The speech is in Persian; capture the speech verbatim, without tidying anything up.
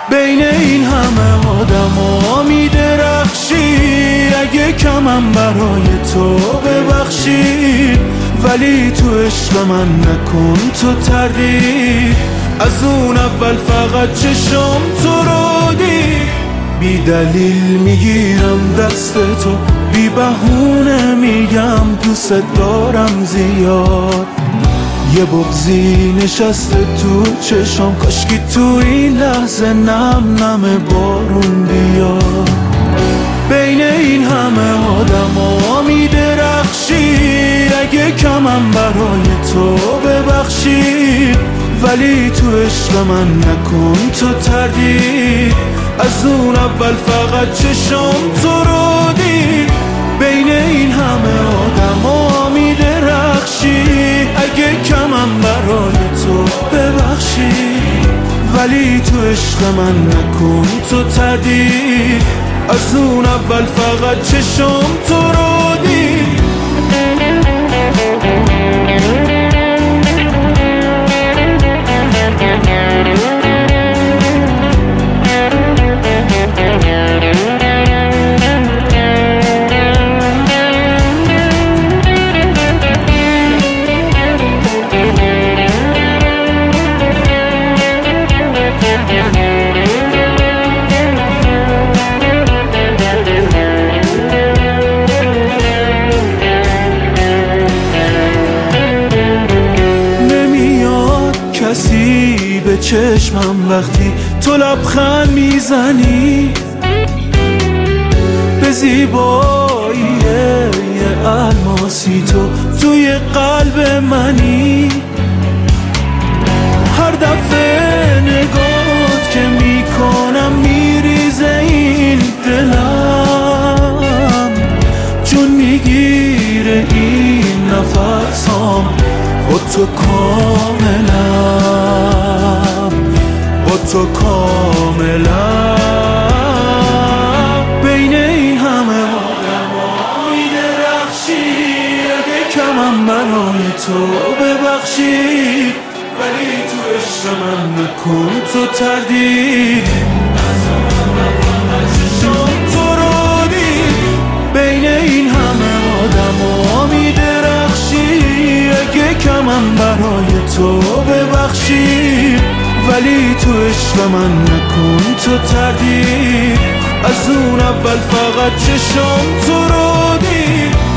بین این همه آدما میدرخشی، اگه کمم برای تو ببخشی، ولی تو عشق من نکن تو تردید. از اون اول فقط چشم تو رو دید، بی دلیل میگیرم دست تو، بی بهونه میگم دوست دارم زیاد. یه بغضی نشسته تو چشم، کاشکی تو این لحظه نم نم بارون بیاد. بین این همه آدما میدرخشی، اگه کمم برای تو ببخشی، ولی تو عشق من نکن تو تردید. از اون اول فقط چشم تو رو دید. بین این همه آدما میدرخشی، اگه کمم برای تو ببخشی، ولی تو عشق من نکن تو تردید. از اون اول فقط چشم تو رو دید. کسی به چشمم وقتی تو لبخند میزنی، به زیبایی یه الماسی تو توی قلب منی. هر دفعه نگات که میکنم میریزه این دلم، چون میگیره این نفسام با تو کاملا، با تو کاملا. بین این همه آدما میدرخشی، اگه کمم برای تو ببخشی، ولی تو عشق من نکن تو تردید. تو رو دید. بین این همه آدما میدرخشی، اگه کمم برای تو ببخشی، ولی تو عشق من نکن تو تردید. از اون اول فقط چشم تو رو دید.